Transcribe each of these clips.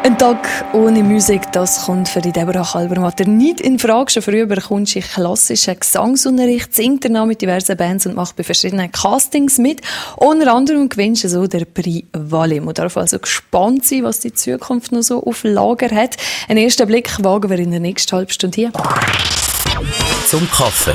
Ein Tag ohne Musik, das kommt für die Deborah Kalbermatter nicht in Frage. Schon früher bekommt sie klassischen Gesangsunterricht, singt danach mit diversen Bands und macht bei verschiedenen Castings mit. Unter anderem gewinnt sie so der Prix Valley. Man darf also gespannt sein, was die Zukunft noch so auf Lager hat. Einen ersten Blick wagen wir in der nächsten halben Stunde hier. Zum Kaffee.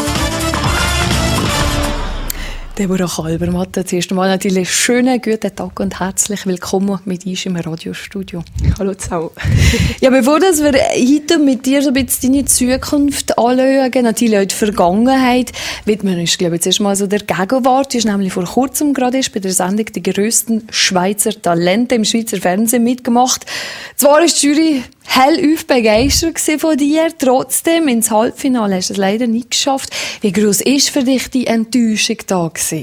Deborah Kalbermatter, zuerst einmal natürlich schönen guten Tag und herzlich willkommen mit uns im Radiostudio. Hallo zusammen. Ja, bevor wir heute mit dir so ein bisschen deine Zukunft anschauen, natürlich auch die Vergangenheit, widmen wir uns, glaube ich, zuerst mal so der Gegenwart. Du hast nämlich vor kurzem gerade bei der Sendung die grössten Schweizer Talente im Schweizer Fernsehen mitgemacht. Zwar ist die Jury hellauf begeistert von dir, trotzdem ins Halbfinale hast du es leider nicht geschafft. Wie gross ist für dich die Enttäuschung da gewesen?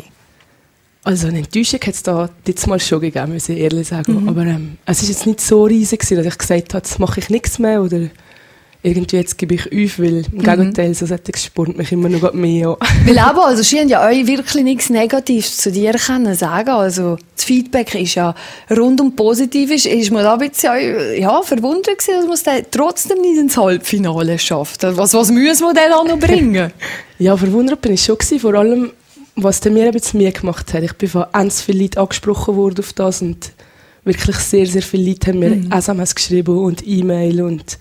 Also eine Enttäuschung hat es da jetzt mal schon gegeben, muss ich ehrlich sagen. Aber es ist jetzt nicht so riesig gewesen, dass ich gesagt habe, jetzt mache ich nichts mehr oder irgendwie jetzt gebe ich auf, weil im Gegenteil, so solches spornt mich immer noch mehr an. Weil eben, also scheint ja euch wirklich nichts Negatives zu dir können sagen. Also das Feedback ist ja rundum positiv. Ist man da ein bisschen verwundert gewesen, dass man es dann trotzdem nicht ins Halbfinale schafft? Was müssen wir denn auch noch bringen? Ja, verwundert bin ich schon gewesen, vor allem, was der mir ein bisschen mehr gemacht hat. Ich bin von ganz vielen Leuten angesprochen worden auf das und wirklich sehr, sehr viele Leute haben mir SMS geschrieben und E-Mail und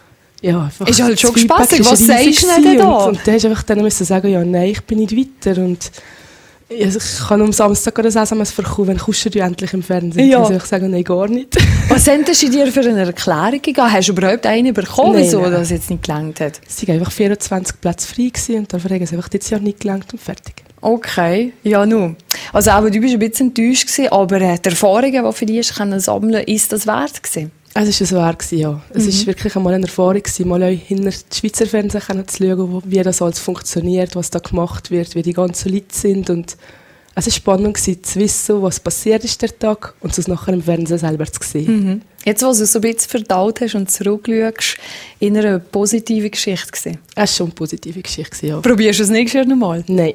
ja, einfach ist halt schon spassig. Was sagst du denn da? Und dann hast du einfach dann müssen sagen, ja, nein, ich bin nicht weiter. Und also ich kann am Samstag das SMS verkaufen, wenn kommst du endlich im Fernsehen? Ja. Dann soll ich sagen, nein, gar nicht. Was sind sie dir für eine Erklärung gegeben? Hast du überhaupt eine bekommen, wieso das jetzt nicht gelangt hat? Es waren einfach 24 Plätze frei gewesen und dafür haben sie einfach dieses Jahr nicht gelangt und fertig. Okay, ja nun. Also auch du bist ein bisschen enttäuscht gewesen, aber die Erfahrungen, die für dich sammeln können, ist das wert gewesen? Es war es wert, ja. Es war wirklich einmal eine Erfahrung, mal auch hinter die Schweizer Fernsehen zu schauen, wie das alles funktioniert, was da gemacht wird, wie die ganzen Leute sind. Und es war spannend zu wissen, was passiert ist der Tag und es nachher im Fernsehen selber zu sehen. Jetzt, was du so ein bisschen verdaut hast und zurückschaust, in einer positiven Geschichte gewesen. Es war schon eine positive Geschichte, ja. Probierst du es nächstes Jahr nochmal? Nein.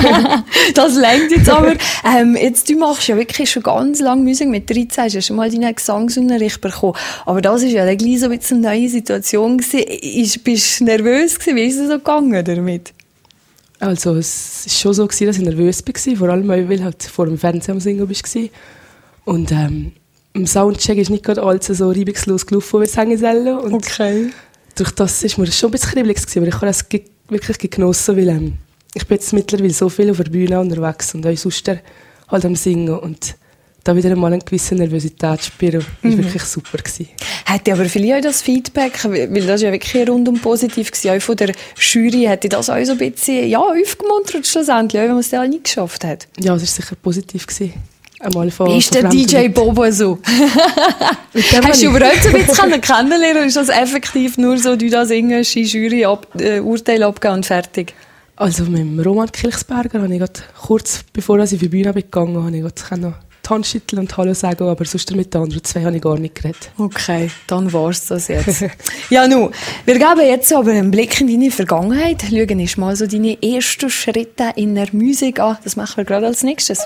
Das reicht jetzt aber. Jetzt, du machst ja wirklich schon ganz lange Musik. Mit 13 hast du schon mal deinen Gesangsunterricht bekommen. Aber das war ja dann gleich so ein bisschen eine neue Situation gewesen. Bist du nervös gewesen? Wie ist es so gegangen damit? Also, es war schon so, dass ich nervös war. Vor allem, weil du halt vor dem Fernsehen am Singen warst. Und im Soundcheck ist nicht gerade alles so reibungslos gelaufen, wie es hängen soll. Und okay. Durch das war mir schon ein bisschen kribbelig, aber ich habe das wirklich genossen, weil ich bin jetzt mittlerweile so viel auf der Bühne unterwegs und auch sonst halt am Singen und da wieder einmal eine gewisse Nervosität spüren, war wirklich super gewesen. Hätte aber vielleicht auch das Feedback, weil das ja wirklich rundum positiv war, auch von der Jury, hätte das auch so ein bisschen aufgemuntert schlussendlich, auch wenn man es dann nicht geschafft hat? Ja, es war sicher positiv gewesen. Wie ist der DJ Bobo so? Hast du überhaupt so ein bisschen kennenlernen? Ist das effektiv nur so, du da singst, die Jury Urteil abgeben und fertig? Also mit dem Roman Kilchsberger habe ich gerade kurz bevor ich auf die Bühne gegangen bin, habe ich noch die Hand schütteln und Hallo sagen, aber sonst mit den anderen zwei habe ich gar nicht geredet. Okay, dann war es das jetzt. Ja, nun, wir geben jetzt aber einen Blick in deine Vergangenheit. Schauen wir mal so deine ersten Schritte in der Musik an. Das machen wir gerade als nächstes.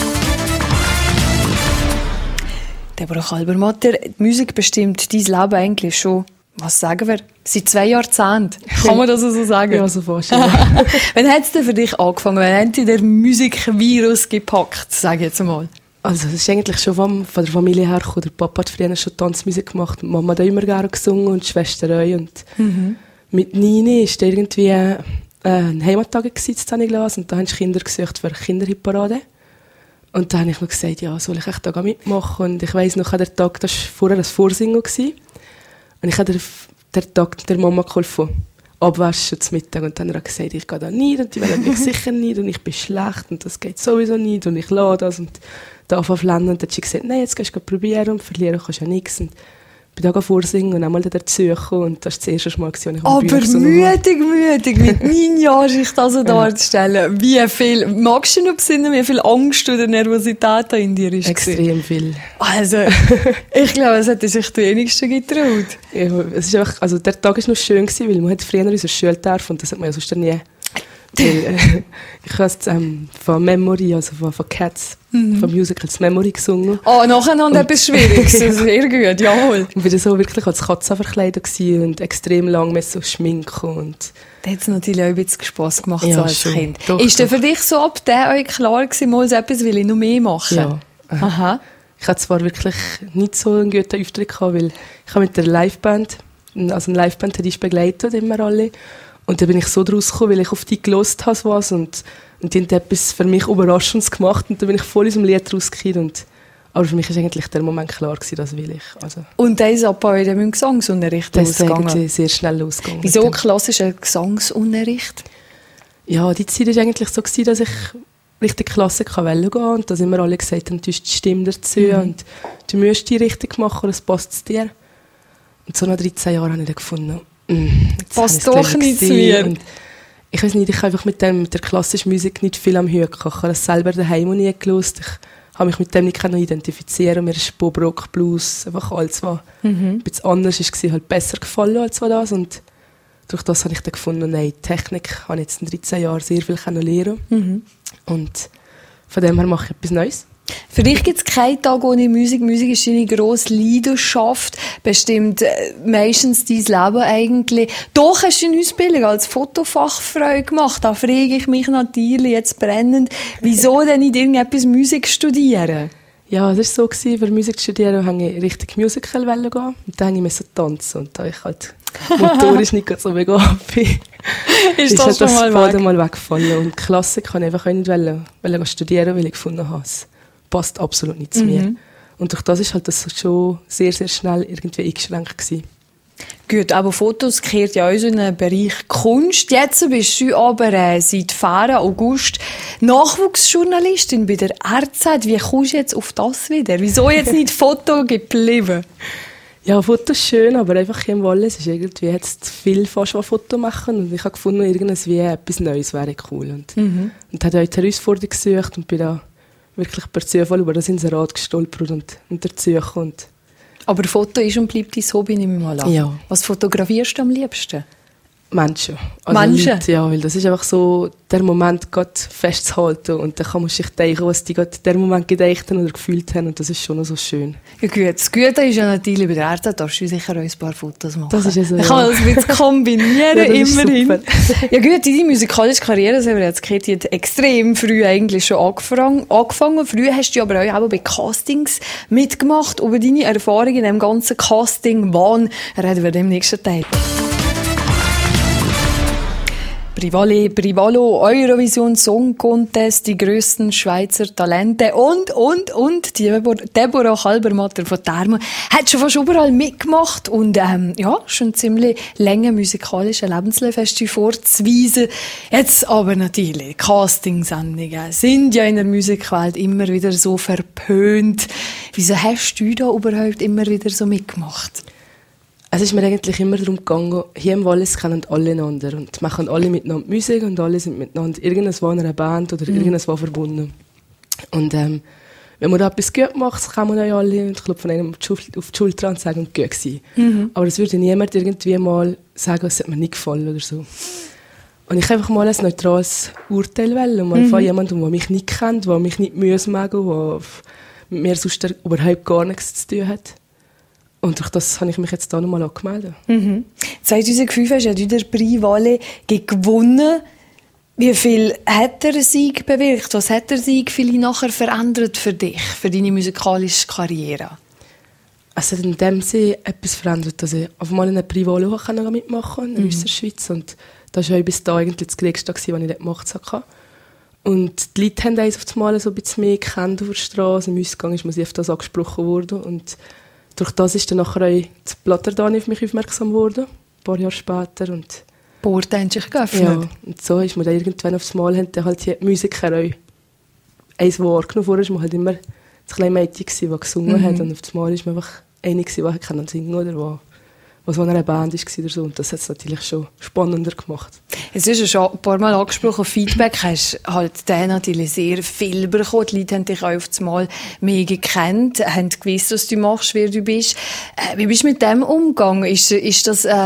Deborah Kalbermatter, die Musik bestimmt dein Leben eigentlich schon, was sagen wir, seit 2 Jahrzehnten. Kann man das so sagen? Ja, so fast. Ja. Wann hat es denn für dich angefangen? Wann hat dich der Musikvirus gepackt, sage ich jetzt mal? Also es ist eigentlich schon von der Familie her gekommen. Der Papa hat früher schon Tanzmusik gemacht, die Mama hat immer gerne gesungen und die Schwester auch. Und mit 9 war da irgendwie ein Heimattag in Zaniglas und da haben Kinder gesucht für Kinderhitparade. Und dann habe ich noch gesagt, ja, soll ich echt da mitmachen? Und ich weiss noch, der Tag, das war vorher ein Vorsingen. Und ich habe den Tag der Mama geholfen, abwaschen zum Mittag. Und dann hat er gesagt, ich gehe da nicht und die wollen mich sicher nicht und ich bin schlecht und das geht sowieso nicht und ich lasse das. Und da auf Lernen. Und dann hat sie gesagt, nein, jetzt gehst du probieren und verlieren kannst du ja nichts. Und ich bin da vorsingen und einmal dazukommen und das war das erste Mal, als ich aber mütig, mit 9 Jahren sich das so darzustellen. Wie viel, magst du noch besinnen, wie viel Angst oder Nervosität da in dir ist? Extrem viel. Also, ich glaube, es hätte sich die wenigsten getraut. Ja, es ist einfach, also der Tag war noch schön gewesen, weil man hat früher in unserer Schule darf und das hat man ja sonst nie Weil, ich habe es von Memory, also von Cats, von Musicals Memory gesungen. Oh, nacheinander etwas Schwieriges. Sehr gut, jawohl. Und bin so wirklich als Katze verkleidet gewesen und extrem lang mit so Schminken und... Da hat es natürlich auch ein bisschen Spass gemacht, Ja, so als schon. Kind. Doch, Ist denn doch. für dich so ab der euch klar gewesen, mal so etwas will ich noch mehr machen? Ja. Aha. Ich hatte zwar wirklich nicht so einen guten Auftritt gehabt, weil ich habe mit der Liveband, also eine Liveband hat ich begleitet, immer alle. Und dann bin ich so draus gekommen, weil ich auf die gelost habe was und die haben etwas für mich Überraschendes gemacht und dann bin ich voll aus dem Lied rausgekommen. Aber für mich war eigentlich der Moment klar gewesen, das will ich. Also, Und das ist ab bei dem Gesangsunterricht das ist losgegangen? eigentlich sehr schnell losgegangen. Wieso mit dem. klassischer Gesangsunterricht? Ja, die Zeit war eigentlich so gewesen, dass ich richtig Klasse gehen und dass immer alle gesagt haben, du hast die Stimme dazu und du musst die richtig machen, das passt zu dir. Und so nach 13 Jahren habe ich dann gefunden, jetzt Passt habe ich es doch nicht zu gesehen. mir. Und ich weiß nicht, ich habe einfach mit der klassischen Musik nicht viel am Hut gehabt. Ich habe das selber daheim nie gelost. Ich habe mich mit dem nicht identifizieren. Mir ist Bob Rock, Blues, einfach alles, was ein bisschen anders war, halt besser gefallen als das. Und durch das habe ich dann gefunden, nein, Technik habe ich jetzt in 13 Jahren sehr viel lernen. Und von dem her mache ich etwas Neues. Für dich gibt es keinen Tag ohne Musik. Musik ist deine grosse Leidenschaft, bestimmt meistens dein Leben eigentlich. Doch hast du eine Ausbildung als Fotofachfrau gemacht. Da frage ich mich natürlich jetzt brennend, wieso denn nicht irgendetwas Musik studieren? Ja, das war so, für Musik zu studieren, wollte ich richtig Musical gehen. Und dann musste ich tanzen. Und da ich halt motorisch nicht so begabt bin, Ist das halt schon mal Faden weg? mal weggefallen. Und Klassik kann ich einfach auch nicht wollen studieren, weil ich gefunden habe, es passt absolut nicht zu mir. Und durch das ist halt das schon sehr, sehr schnell irgendwie eingeschränkt gewesen. Gut, aber Fotos gehört ja auch so in den Bereich Kunst. Jetzt bist du aber seit fahren August Nachwuchsjournalistin bei der RZ. Wie kommst du jetzt auf das wieder? Wieso jetzt nicht Foto geblieben? Ja, Fotos schön, aber einfach hier im Wallis ist irgendwie jetzt viel fast Foto machen und ich habe gefunden, irgendwie etwas Neues wäre cool. Und habe auch die Herausforderung gesucht und bin da wirklich per Zufall über das Inserat gestolpert und dazu gekommen. Aber Foto ist und bleibt dein Hobby, nehme ich mal an. Ja. Was fotografierst du am liebsten? Menschen. Menschen? Leute, ja, weil das ist einfach so, der Moment gerade festzuhalten und dann kann man sich denken, was die gerade in dem Moment gedacht haben oder gefühlt haben und das ist schon noch so schön. Ja gut, das Gute ist ja natürlich, bei der Erde darfst du sicher auch ein paar Fotos machen. Das ist ja so, Dann kann man das ein bisschen kombinieren, Ja, das ist immerhin. super. Ja gut, deine musikalische Karriere, das haben wir jetzt gehört, die hat extrem früh eigentlich schon angefangen. Früh hast du aber auch bei Castings mitgemacht. Über deine Erfahrungen in dem ganzen Casting-Wahn reden wir im nächsten Teil. Brivalo, Eurovision Song Contest, die grössten Schweizer Talente und Deborah Halbermatter von Thermo hat schon fast überall mitgemacht und ja, schon ziemlich lange musikalische Lebenslauf hast du vorzuweisen. Jetzt aber natürlich, Castingsendungen sind ja in der Musikwelt immer wieder so verpönt. Wieso hast du da überhaupt immer wieder so mitgemacht? Es ist mir eigentlich immer darum gegangen, hier im Wallis kennen alle einander und machen alle miteinander Musik und alle sind miteinander irgendwo in einer Band oder irgendwo verbunden. Und wenn man da etwas gut macht, kann man ja alle und klopfen einem auf die Schulter und sagen, gut gewesen. Aber es würde niemand irgendwie mal sagen, es hat mir nicht gefallen oder so. Und ich einfach mal ein neutrales Urteil wählen und mal von jemandem, der mich nicht kennt, der mich nicht mag, der mit mir sonst überhaupt gar nichts zu tun hat. Und durch das habe ich mich jetzt da nochmal angemeldet. 2005 hast du ja der Prix Valle gewonnen. Wie viel hat der Sieg bewirkt? Was hat der Sieg vielleicht nachher verändert für dich, für deine musikalische Karriere? Es hat in dem Sinne etwas verändert, dass ich auf einmal in einem Prix Valle mitmachen konnte, in der Schweiz. Und das war bis da eigentlich das Größte, was ich dort gemacht habe. Und die Leute haben eins auf einmal so ein bisschen mehr gekannt auf der Straße. Im Ausgang ist man auf das angesprochen worden. Und durch das ist dann nachher auch das Platterdani auf mich aufmerksam geworden, ein paar Jahre später. Und Porte haben sich geöffnet. ja, und so ist man dann irgendwann aufs Mal, haben dann halt die Musiker auch eins wahrgenommen. Vorher war man halt immer das kleine Mädchen, das gesungen hat. Und aufs Mal ist man einfach eine, die singen oder was in einer Band war oder so. Und das hat es natürlich schon spannender gemacht. Es ist ja schon ein paar Mal angesprochen, Feedback hast halt dann natürlich sehr viel bekommen. Die Leute haben dich auch auf das Mal mehr gekannt, haben gewusst, was du machst, wer du bist. Wie bist du mit dem umgegangen? Ist das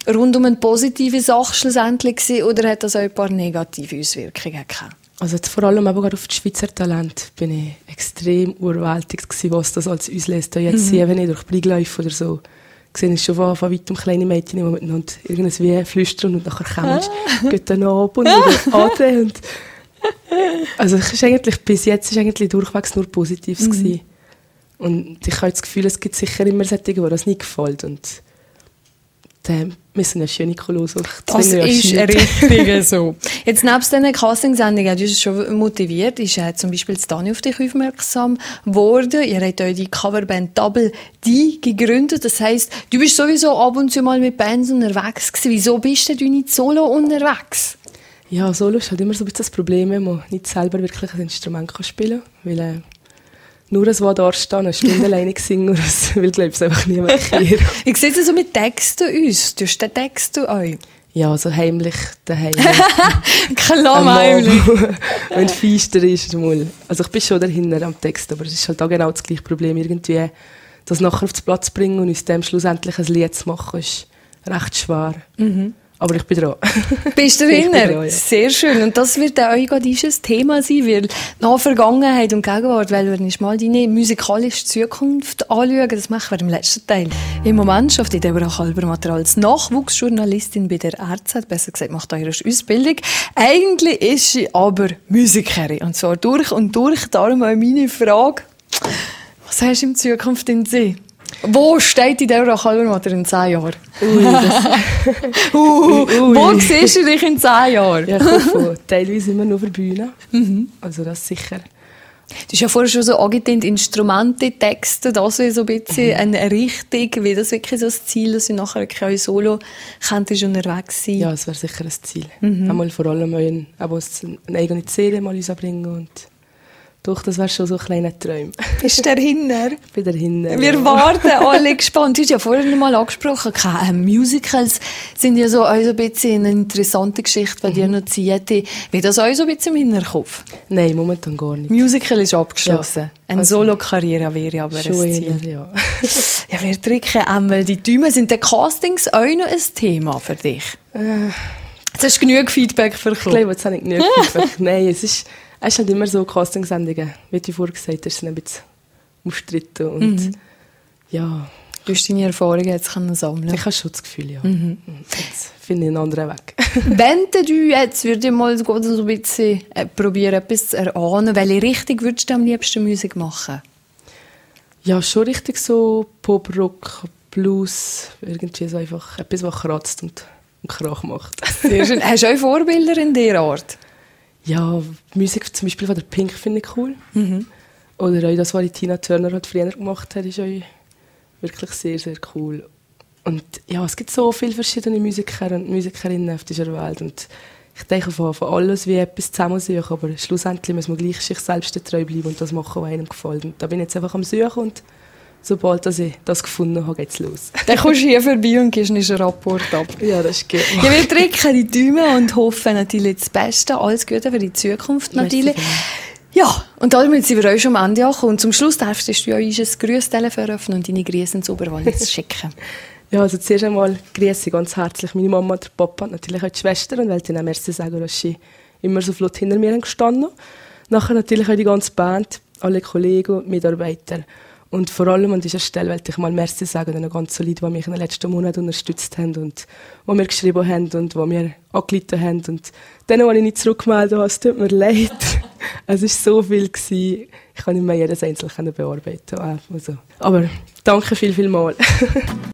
rund um eine positive Sache schlussendlich gewesen, oder hat das auch ein paar negative Auswirkungen gehabt? Also jetzt vor allem eben gerade auf das Schweizer Talent bin ich extrem überwältigt gewesen, was das als auslöst. Jetzt wenn ich durch Brieg laufe oder so, sehe ich schon von weitem kleine Mädchen, die miteinander irgendwas wie flüstern und nachher kommst, geht dann ab und wieder an. Und also bis jetzt ist eigentlich durchwegs nur Positives gewesen. Und ich habe das Gefühl, es gibt sicher immer solche, die das nicht gefällt. Und dann müssen wir schön los. Das ist richtig so. Jetzt nebst diesen Castingsendungen, du hast es schon motiviert, ist zum Beispiel Dani auf dich aufmerksam geworden. Ihr habt euch die Coverband Double D gegründet. Das heisst, du bist sowieso ab und zu mal mit Bands unterwegs gewesen. Wieso bist du nicht solo unterwegs? Ja, solo ist halt immer so ein bisschen das Problem, wenn man nicht selber wirklich ein Instrument spielen kann. Weil nur ein Wort da stehen, eine Stunde alleine singen, und das will, glaube ich, einfach niemand hören. Ich sehe es so mit Texten uns. Du hast den Text euch. Ja, so heimlich daheim. Klar, heimlich. Wenn es feister ist. Mal. Also ich bin schon dahinter am Text, aber es ist halt auch genau das gleiche Problem. Irgendwie das nachher auf den Platz zu bringen und aus dem schlussendlich ein Lied zu machen, ist recht schwer. Aber ich bin dran. Bist du dahinter? Ja. Sehr schön. Und das wird auch euch ein Thema sein, weil nach Vergangenheit und Gegenwart, weil wir nicht mal deine musikalische Zukunft anschauen, das machen wir im letzten Teil. Im Moment schafft Deborah Kalbermatter als Nachwuchsjournalistin bei der RZ, besser gesagt macht ihre Ausbildung. Eigentlich ist sie aber Musikerin, und zwar durch und durch. Darum auch meine Frage, was hast du in Zukunft in Sinn? Wo steht die Deborah Kalbermatter in 10 Jahren? Wo siehst du dich in 10 Jahren? Ja, ich hoffe, teilweise immer nur für Bühne. Also das sicher. Du hast ja vorher schon so angetönt, Instrumente, Texte, das wäre so ein bisschen eine Richtung, wie das wirklich so das Ziel, dass du nachher wirklich auch solo könntest unterwegs sein. Ja, das wäre sicher ein Ziel. Einmal vor allem eine eigene Serie mal bringen und doch, das wäre schon so ein kleiner Traum. Bist du dahinter? Ich bin dahinter. Wir warten alle gespannt. Du hast ja vorhin noch mal angesprochen, Musicals sind ja so ein bisschen eine interessante Geschichte, weil die noch zieht. Wie das auch so ein bisschen im Hinterkopf? Nein, momentan gar nicht. Musical ist abgeschlossen. Ja. Eine Solo-Karriere wäre aber schon ein Ziel. Ja. Ja, wir drücken die Däume. Sind die Castings auch noch ein Thema für dich? Jetzt hast du genug Feedback bekommen. Ich glaube, jetzt habe ich genug Feedback. Nein, es ist halt immer so, Castingsendungen, wie du vorher gesagt hast, sind ein bisschen umstritten und ja. Du hast deine Erfahrungen jetzt sammeln. Ich habe schon das Gefühl, ja. Jetzt finde ich einen anderen Weg. Wenn du jetzt, würde ich mal so ein bisschen probieren, etwas zu erahnen, welche Richtung würdest du am liebsten Musik machen? Ja, schon richtig so Pop, Rock, Blues, irgendwie so einfach etwas, was kratzt und Krach macht. Sehr schön. Hast du auch Vorbilder in dieser Art? Ja, Musik zum Beispiel von der Pink finde ich cool. Oder auch das, was Tina Turner halt früher gemacht hat, ist auch wirklich sehr, sehr cool. Und ja, es gibt so viele verschiedene Musiker und Musikerinnen auf dieser Welt. Und ich denke von alles wie etwas zusammensuchen, aber schlussendlich muss man gleich sich selbst treu bleiben und das machen, was einem gefällt. Und da bin ich jetzt einfach am Suchen und sobald ich das gefunden habe, geht's los. Dann kommst du hier vorbei und gibst einen Rapport ab. Ja, das ist gut. Ja, wir drücken die Daumen und hoffen natürlich das Beste. Alles Gute für die Zukunft natürlich. Ja, und damit sind wir auch schon am Ende angekommen. Und zum Schluss darfst du uns ein Grüßtelefon öffnen und deine Grüße ins Oberwallis schicken. Ja, also zuerst einmal grüße ganz herzlich meine Mama und der Papa und natürlich auch die Schwester und wollte ihnen auch merci sagen, dass sie immer so flott hinter mir gestanden haben. Nachher natürlich auch die ganze Band, alle Kollegen und Mitarbeiter. Und vor allem an dieser Stelle wollte ich mal merci sagen an den ganzen Leuten, die mich in den letzten Monaten unterstützt haben und die mir geschrieben haben und die mir angerufen haben. Und denen, die ich nicht zurückgemeldet habe, es tut mir leid. Es war so viel. Ich kann nicht mehr jedes Einzelne bearbeiten. Also. Aber danke viel, viel mal.